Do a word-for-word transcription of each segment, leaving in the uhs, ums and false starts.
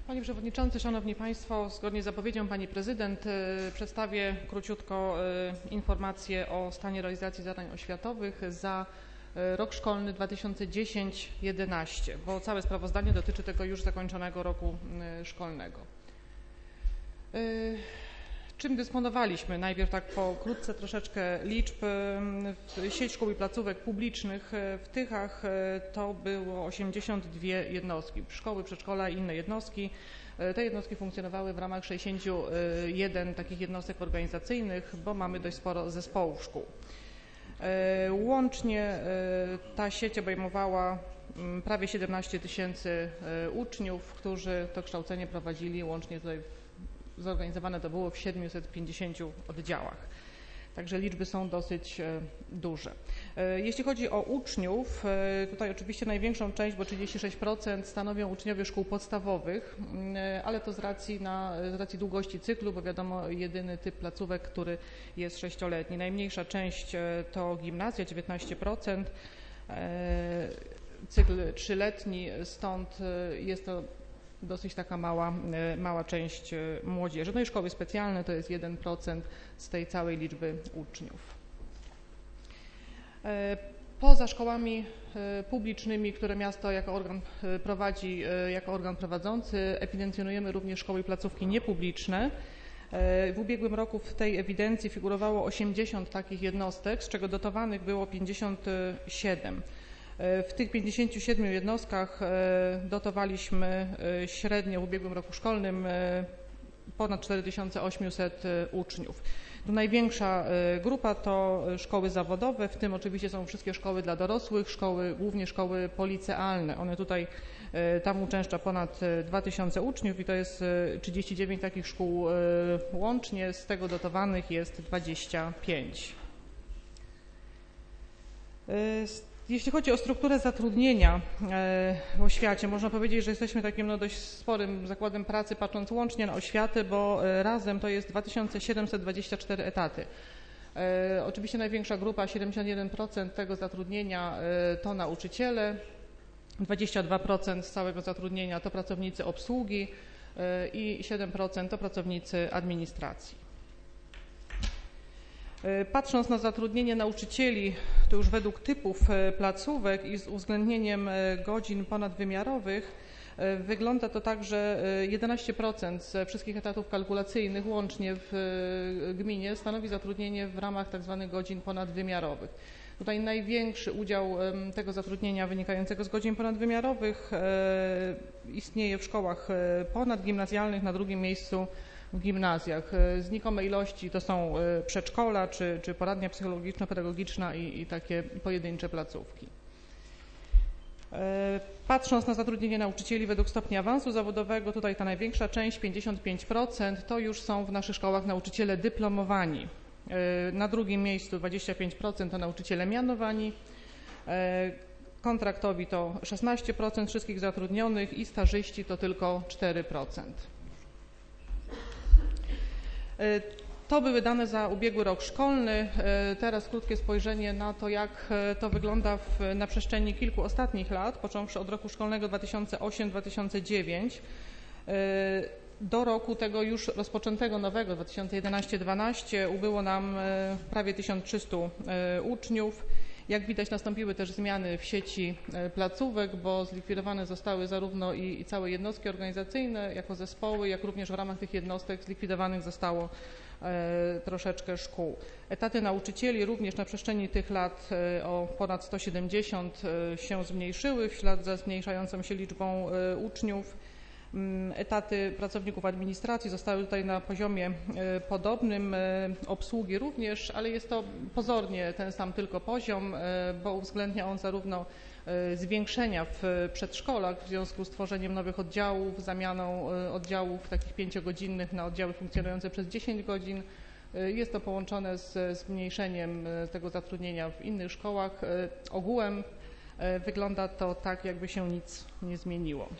Panie Przewodniczący, Szanowni Państwo, zgodnie z zapowiedzią Pani Prezydent przedstawię króciutko informację o stanie realizacji zadań oświatowych za rok szkolny dwa tysiące dziesięć jedenaście, bo całe sprawozdanie dotyczy tego już zakończonego roku szkolnego. Czym dysponowaliśmy? Najpierw tak pokrótce troszeczkę liczb. Sieć szkół i placówek publicznych w Tychach to było osiemdziesiąt dwie jednostki, szkoły, przedszkola i inne jednostki. Te jednostki funkcjonowały w ramach sześćdziesięciu jeden takich jednostek organizacyjnych, bo mamy dość sporo zespołów szkół. Łącznie ta sieć obejmowała prawie siedemnaście tysięcy uczniów, którzy to kształcenie prowadzili łącznie tutaj zorganizowane to było w siedmiuset pięćdziesięciu oddziałach. Także liczby są dosyć duże. Jeśli chodzi o uczniów, tutaj oczywiście największą część, bo trzydzieści sześć procent stanowią uczniowie szkół podstawowych, ale to z racji, na, z racji długości cyklu, bo wiadomo, jedyny typ placówek, który jest sześcioletni. Najmniejsza część to gimnazja, dziewiętnaście procent, cykl trzyletni, stąd jest to dosyć taka mała, mała część młodzieży. No i szkoły specjalne to jest jeden procent z tej całej liczby uczniów. Poza szkołami publicznymi, które miasto jako organ prowadzi, jako organ prowadzący, ewidencjonujemy również szkoły i placówki niepubliczne. W ubiegłym roku w tej ewidencji figurowało osiemdziesiąt takich jednostek, z czego dotowanych było pięćdziesiąt siedem. W tych pięćdziesięciu siedmiu jednostkach dotowaliśmy średnio w ubiegłym roku szkolnym ponad cztery tysiące osiemset uczniów. Największa grupa to szkoły zawodowe, w tym oczywiście są wszystkie szkoły dla dorosłych, szkoły, głównie szkoły policealne. One tutaj, tam uczęszcza ponad dwa tysiące uczniów i to jest trzydzieści dziewięć takich szkół łącznie, z tego dotowanych jest dwadzieścia pięć. Jeśli chodzi o strukturę zatrudnienia w oświacie, można powiedzieć, że jesteśmy takim no, dość sporym zakładem pracy, patrząc łącznie na oświatę, bo razem to jest dwa tysiące siedemset dwadzieścia cztery etaty. Oczywiście największa grupa, siedemdziesiąt jeden procent tego zatrudnienia to nauczyciele, dwadzieścia dwa procent z całego zatrudnienia to pracownicy obsługi i siedem procent to pracownicy administracji. Patrząc na zatrudnienie nauczycieli, to już według typów placówek i z uwzględnieniem godzin ponadwymiarowych, wygląda to tak, że jedenaście procent ze wszystkich etatów kalkulacyjnych łącznie w gminie stanowi zatrudnienie w ramach tzw. godzin ponadwymiarowych. Tutaj największy udział tego zatrudnienia wynikającego z godzin ponadwymiarowych istnieje w szkołach ponadgimnazjalnych, na drugim miejscu w gimnazjach. Znikome ilości to są przedszkola czy, czy poradnia psychologiczno-pedagogiczna i, i takie pojedyncze placówki. Patrząc na zatrudnienie nauczycieli według stopnia awansu zawodowego, tutaj ta największa część, pięćdziesiąt pięć procent, to już są w naszych szkołach nauczyciele dyplomowani. Na drugim miejscu dwadzieścia pięć procent to nauczyciele mianowani. Kontraktowi to szesnaście procent wszystkich zatrudnionych i stażyści to tylko cztery procent. To były dane za ubiegły rok szkolny. Teraz krótkie spojrzenie na to, jak to wygląda w, na przestrzeni kilku ostatnich lat, począwszy od roku szkolnego dwa tysiące ósmego do dwa tysiące dziewiątego do roku tego już rozpoczętego nowego dwa tysiące jedenastego do dwa tysiące dwunastego ubyło nam prawie tysiąc trzysta uczniów. Jak widać, nastąpiły też zmiany w sieci placówek, bo zlikwidowane zostały zarówno i, i całe jednostki organizacyjne jako zespoły, jak również w ramach tych jednostek zlikwidowanych zostało e, troszeczkę szkół. Etaty nauczycieli również na przestrzeni tych lat e, o ponad sto siedemdziesiąt e, się zmniejszyły w ślad za zmniejszającą się liczbą e, uczniów. Etaty pracowników administracji zostały tutaj na poziomie podobnym, obsługi również, ale jest to pozornie ten sam tylko poziom, bo uwzględnia on zarówno zwiększenia w przedszkolach w związku z tworzeniem nowych oddziałów, zamianą oddziałów takich pięciogodzinnych na oddziały funkcjonujące przez dziesięć godzin. Jest to połączone z zmniejszeniem tego zatrudnienia w innych szkołach. Ogółem wygląda to tak, jakby się nic nie zmieniło.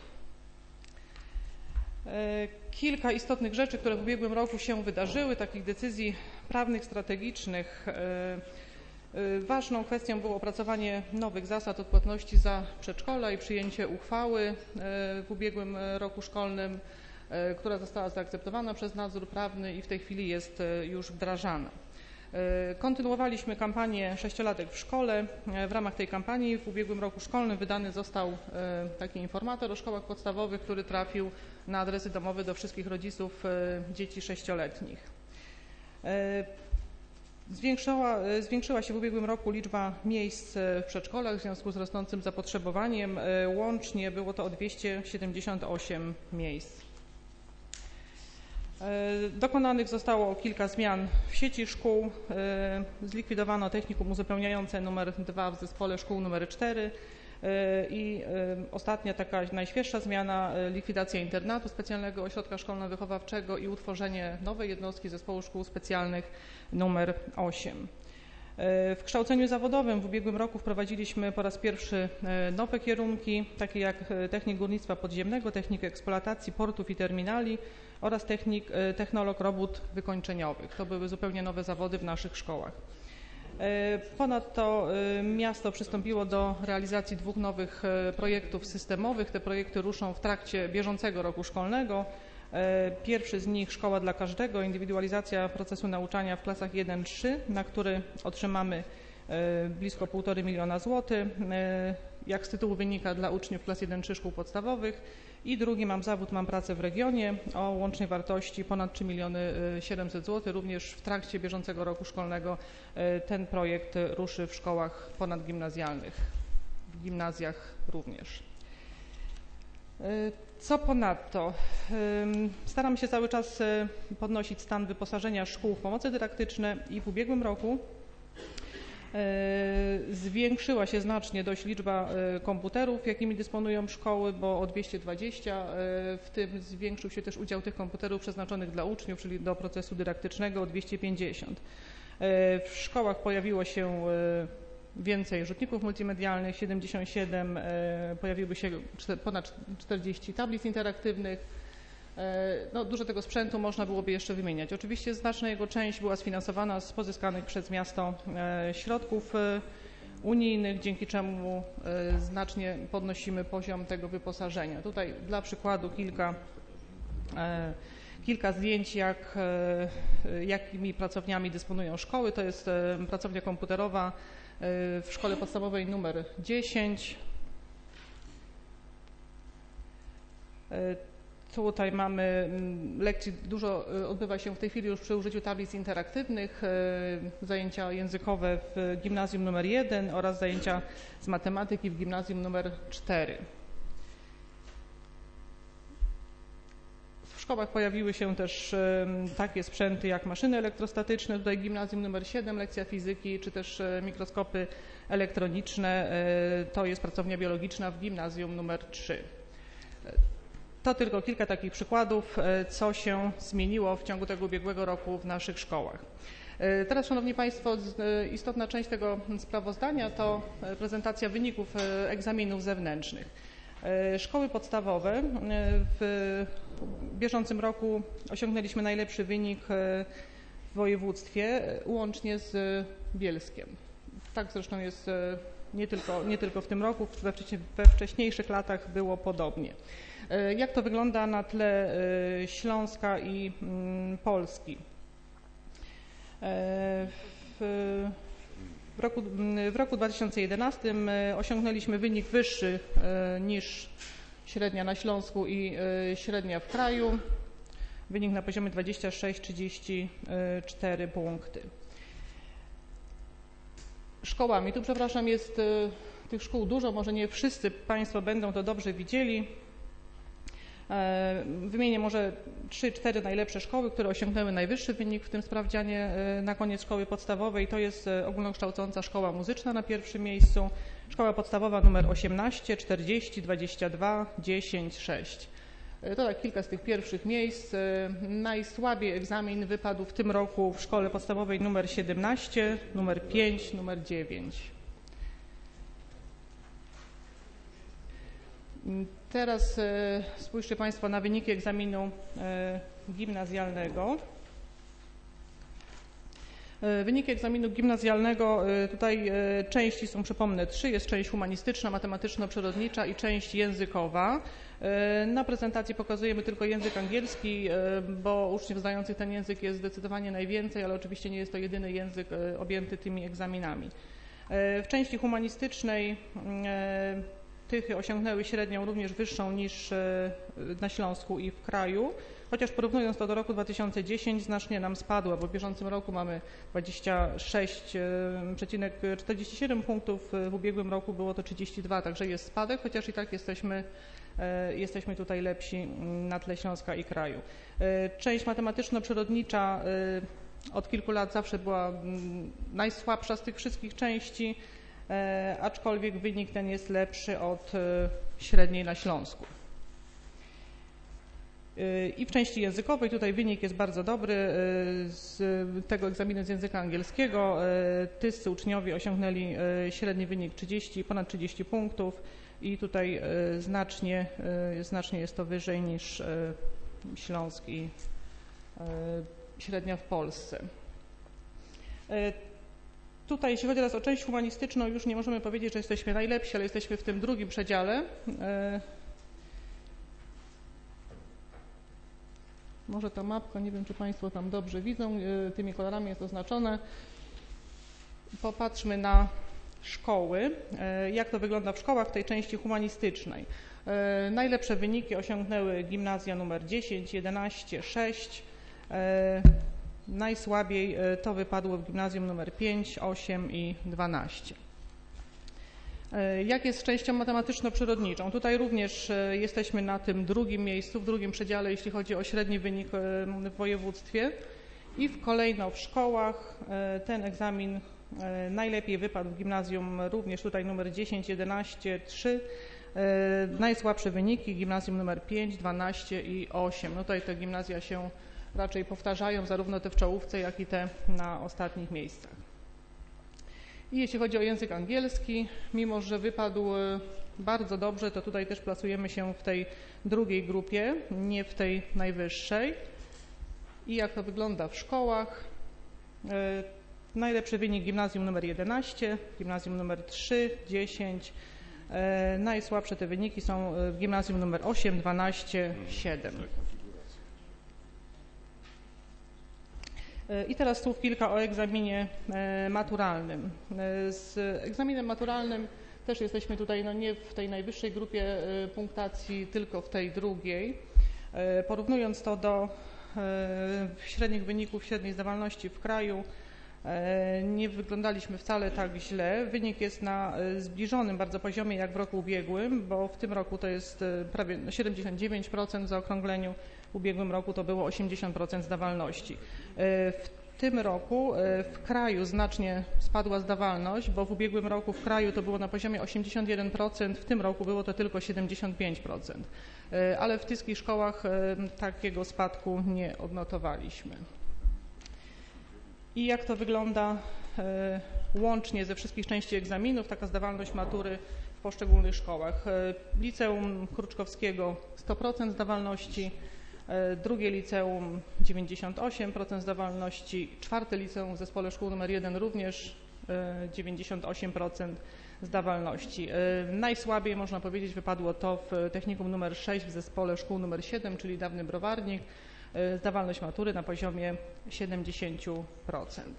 Kilka istotnych rzeczy, które w ubiegłym roku się wydarzyły, takich decyzji prawnych, strategicznych. Ważną kwestią było opracowanie nowych zasad odpłatności za przedszkola i przyjęcie uchwały w ubiegłym roku szkolnym, która została zaakceptowana przez nadzór prawny i w tej chwili jest już wdrażana. Kontynuowaliśmy kampanię Sześciolatek w szkole. W ramach tej kampanii w ubiegłym roku szkolnym wydany został taki informator o szkołach podstawowych, który trafił na adresy domowe do wszystkich rodziców dzieci sześcioletnich. Zwiększyła, zwiększyła się w ubiegłym roku liczba miejsc w przedszkolach w związku z rosnącym zapotrzebowaniem. Łącznie było to o dwieście siedemdziesiąt osiem miejsc. Dokonanych zostało kilka zmian w sieci szkół. Zlikwidowano technikum uzupełniające nr dwa w zespole szkół nr cztery i ostatnia, taka najświeższa zmiana, likwidacja internatu specjalnego ośrodka szkolno-wychowawczego i utworzenie nowej jednostki zespołu szkół specjalnych nr osiem. W kształceniu zawodowym w ubiegłym roku wprowadziliśmy po raz pierwszy nowe kierunki, takie jak technik górnictwa podziemnego, technik eksploatacji portów i terminali oraz technik, technolog robót wykończeniowych. To były zupełnie nowe zawody w naszych szkołach. Ponadto miasto przystąpiło do realizacji dwóch nowych projektów systemowych. Te projekty ruszą w trakcie bieżącego roku szkolnego. Pierwszy z nich Szkoła dla każdego, indywidualizacja procesu nauczania w klasach jeden trzy, na który otrzymamy blisko półtora miliona złotych, jak z tytułu wynika, dla uczniów klas jeden trzy szkół podstawowych. I drugi Mam zawód, mam pracę w regionie o łącznej wartości ponad trzy miliony siedemset złotych. Również w trakcie bieżącego roku szkolnego ten projekt ruszy w szkołach ponadgimnazjalnych, w gimnazjach również. Co ponadto? Staramy się cały czas podnosić stan wyposażenia szkół w pomoce dydaktyczne i w ubiegłym roku zwiększyła się znacznie dość liczba komputerów, jakimi dysponują szkoły, bo o dwieście dwadzieścia, w tym zwiększył się też udział tych komputerów przeznaczonych dla uczniów, czyli do procesu dydaktycznego, o dwieście pięćdziesiąt. W szkołach pojawiło się więcej rzutników multimedialnych, siedemdziesiąt siedem, pojawiły się ponad czterdzieści tablic interaktywnych. No, dużo tego sprzętu można byłoby jeszcze wymieniać. Oczywiście znaczna jego część była sfinansowana z pozyskanych przez miasto środków unijnych, dzięki czemu znacznie podnosimy poziom tego wyposażenia. Tutaj dla przykładu kilka, kilka zdjęć, jak, jakimi pracowniami dysponują szkoły. To jest pracownia komputerowa w szkole podstawowej numer dziesięć. Tutaj mamy lekcji, dużo odbywa się w tej chwili już przy użyciu tablic interaktywnych, zajęcia językowe w gimnazjum numer jeden oraz zajęcia z matematyki w gimnazjum numer cztery. W szkołach pojawiły się też takie sprzęty jak maszyny elektrostatyczne, tutaj gimnazjum numer siedem, lekcja fizyki, czy też mikroskopy elektroniczne, to jest pracownia biologiczna w gimnazjum numer trzy. To tylko kilka takich przykładów, co się zmieniło w ciągu tego ubiegłego roku w naszych szkołach. Teraz, Szanowni Państwo, istotna część tego sprawozdania to prezentacja wyników egzaminów zewnętrznych. Szkoły podstawowe w bieżącym roku osiągnęliśmy najlepszy wynik w województwie, łącznie z Bielskiem. Tak zresztą jest nie tylko, nie tylko w tym roku, we, we wcześniejszych latach było podobnie. Jak to wygląda na tle Śląska i Polski? W, w, roku, w roku dwa tysiące jedenastym osiągnęliśmy wynik wyższy niż średnia na Śląsku i średnia w kraju. Wynik na poziomie dwadzieścia sześć przecinek trzydzieści cztery punkty. Szkołami, tu przepraszam, jest tych szkół dużo, może nie wszyscy Państwo będą to dobrze widzieli. Wymienię może trzy cztery najlepsze szkoły, które osiągnęły najwyższy wynik w tym sprawdzianie na koniec szkoły podstawowej. To jest ogólnokształcąca szkoła muzyczna na pierwszym miejscu, szkoła podstawowa numer osiemnaście, czterdzieści, dwadzieścia dwa, dziesięć, sześć. To tak kilka z tych pierwszych miejsc. Najsłabiej egzamin wypadł w tym roku w szkole podstawowej numer siedemnaście, numer pięć, numer dziewięć. Teraz e, spójrzcie Państwo na wyniki egzaminu e, gimnazjalnego. Wyniki egzaminu gimnazjalnego, tutaj części są, przypomnę, trzy. Jest część humanistyczna, matematyczno-przyrodnicza i część językowa. Na prezentacji pokazujemy tylko język angielski, bo uczniów zdających ten język jest zdecydowanie najwięcej, ale oczywiście nie jest to jedyny język objęty tymi egzaminami. W części humanistycznej Tychy osiągnęły średnią również wyższą niż na Śląsku i w kraju, chociaż porównując to do roku dwa tysiące dziesiątego znacznie nam spadła, bo w bieżącym roku mamy dwadzieścia sześć przecinek czterdzieści siedem punktów, w ubiegłym roku było to trzydzieści dwa, także jest spadek, chociaż i tak jesteśmy, jesteśmy tutaj lepsi na tle Śląska i kraju. Część matematyczno-przyrodnicza od kilku lat zawsze była najsłabsza z tych wszystkich części, aczkolwiek wynik ten jest lepszy od średniej na Śląsku. I w części językowej tutaj wynik jest bardzo dobry. Z tego egzaminu z języka angielskiego tyscy uczniowie osiągnęli średni wynik trzydzieści, ponad trzydzieści punktów i tutaj znacznie, znacznie jest to wyżej niż Śląsk i średnia w Polsce. Tutaj, jeśli chodzi teraz o część humanistyczną, już nie możemy powiedzieć, że jesteśmy najlepsi, ale jesteśmy w tym drugim przedziale. Może ta mapka, nie wiem, czy Państwo tam dobrze widzą, tymi kolorami jest oznaczone. Popatrzmy na szkoły, jak to wygląda w szkołach w tej części humanistycznej. Najlepsze wyniki osiągnęły gimnazja numer dziesięć, jedenaście, sześć. Najsłabiej to wypadło w gimnazjum numer pięć, osiem i dwanaście. Jak jest z częścią matematyczno-przyrodniczą? Tutaj również jesteśmy na tym drugim miejscu, w drugim przedziale, jeśli chodzi o średni wynik w województwie. I w kolejno w szkołach ten egzamin najlepiej wypadł w gimnazjum również tutaj numer dziesięć, jedenaście, trzy. Najsłabsze wyniki gimnazjum numer pięć, dwanaście i osiem. No tutaj te gimnazja się raczej powtarzają, zarówno te w czołówce, jak i te na ostatnich miejscach. I jeśli chodzi o język angielski, mimo że wypadł bardzo dobrze, to tutaj też plasujemy się w tej drugiej grupie, nie w tej najwyższej. I jak to wygląda w szkołach? Najlepszy wynik gimnazjum numer jedenaście, gimnazjum numer trzy, dziesięć. Najsłabsze te wyniki są w gimnazjum numer osiem, dwanaście, siedem. I teraz słów kilka o egzaminie maturalnym. Z egzaminem maturalnym też jesteśmy tutaj no nie w tej najwyższej grupie punktacji, tylko w tej drugiej. Porównując to do średnich wyników, średniej zdawalności w kraju, nie wyglądaliśmy wcale tak źle. Wynik jest na zbliżonym bardzo poziomie jak w roku ubiegłym, bo w tym roku to jest prawie siedemdziesiąt dziewięć procent w zaokrągleniu, w ubiegłym roku to było osiemdziesiąt procent zdawalności. W tym roku w kraju znacznie spadła zdawalność, bo w ubiegłym roku w kraju to było na poziomie osiemdziesiąt jeden procent, w tym roku było to tylko siedemdziesiąt pięć procent. Ale w tyskich szkołach takiego spadku nie odnotowaliśmy. I jak to wygląda łącznie ze wszystkich części egzaminów, taka zdawalność matury w poszczególnych szkołach. Liceum Kruczkowskiego sto procent zdawalności, drugie liceum dziewięćdziesiąt osiem procent zdawalności, czwarte liceum w zespole szkół numer jeden również dziewięćdziesiąt osiem procent zdawalności. Najsłabiej można powiedzieć wypadło to w technikum numer sześć w zespole szkół numer siedem, czyli dawny Browarnik. Zdawalność matury na poziomie siedemdziesiąt procent.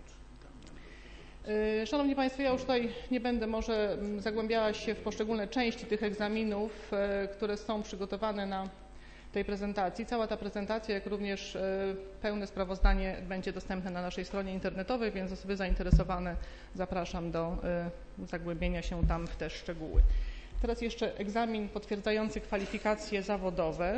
Szanowni Państwo, ja już tutaj nie będę może zagłębiała się w poszczególne części tych egzaminów, które są przygotowane na tej prezentacji. Cała ta prezentacja, jak również pełne sprawozdanie będzie dostępne na naszej stronie internetowej, więc osoby zainteresowane zapraszam do zagłębienia się tam w te szczegóły. Teraz jeszcze egzamin potwierdzający kwalifikacje zawodowe.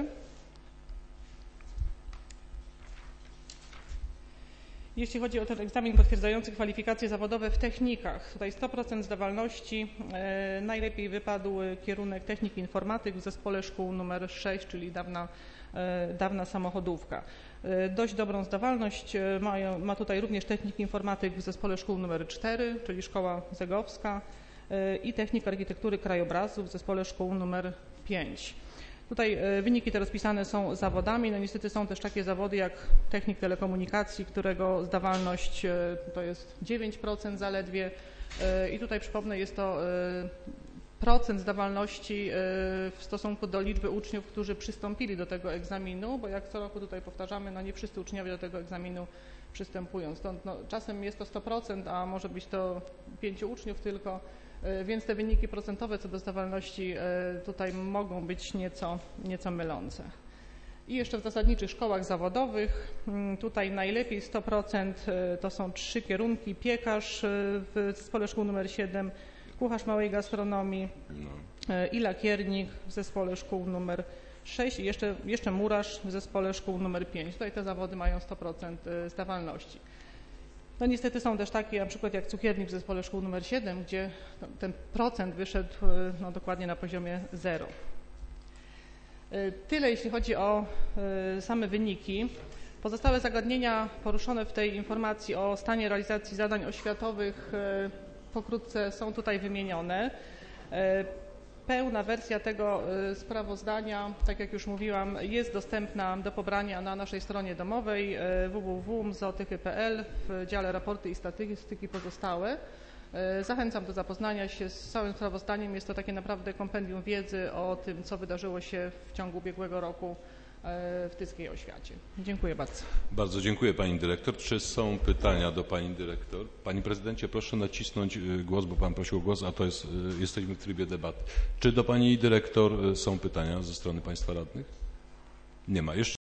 Jeśli chodzi o ten egzamin potwierdzający kwalifikacje zawodowe w technikach, tutaj sto procent zdawalności, e, najlepiej wypadł kierunek technik informatyk w zespole szkół numer sześć, czyli dawna, e, dawna samochodówka. E, dość dobrą zdawalność e, mają, ma tutaj również technik informatyk w zespole szkół numer cztery, czyli szkoła zegowska e, i technik architektury krajobrazu w zespole szkół numer pięć. Tutaj wyniki te rozpisane są zawodami. No niestety są też takie zawody jak technik telekomunikacji, którego zdawalność to jest dziewięć procent zaledwie. I tutaj przypomnę, jest to procent zdawalności w stosunku do liczby uczniów, którzy przystąpili do tego egzaminu, bo jak co roku tutaj powtarzamy, no nie wszyscy uczniowie do tego egzaminu przystępują. Stąd no, czasem jest to sto procent, a może być to pięciu uczniów tylko, więc te wyniki procentowe co do zdawalności tutaj mogą być nieco, nieco mylące. I jeszcze w zasadniczych szkołach zawodowych, tutaj najlepiej sto procent to są trzy kierunki: piekarz w zespole szkół numer siedem, kucharz małej gastronomii i lakiernik w zespole szkół numer sześć i jeszcze, jeszcze murarz w zespole szkół numer pięć. Tutaj te zawody mają sto procent zdawalności. No niestety są też takie, na przykład jak cukiernik w zespole szkół numer siedem, gdzie ten procent wyszedł no, dokładnie na poziomie zero. Tyle jeśli chodzi o same wyniki. Pozostałe zagadnienia poruszone w tej informacji o stanie realizacji zadań oświatowych pokrótce są tutaj wymienione. Pełna wersja tego sprawozdania, tak jak już mówiłam, jest dostępna do pobrania na naszej stronie domowej w w w kropka m z o tychy kropka p l w dziale raporty i statystyki pozostałe. Zachęcam do zapoznania się z całym sprawozdaniem. Jest to takie naprawdę kompendium wiedzy o tym, co wydarzyło się w ciągu ubiegłego roku w tyckiej oświacie. Dziękuję bardzo. Bardzo dziękuję pani dyrektor. Czy są pytania do pani dyrektor? Panie prezydencie, proszę nacisnąć głos, bo pan prosił o głos, a to jest, jesteśmy w trybie debaty. Czy do pani dyrektor są pytania ze strony państwa radnych? Nie ma. Jeszcze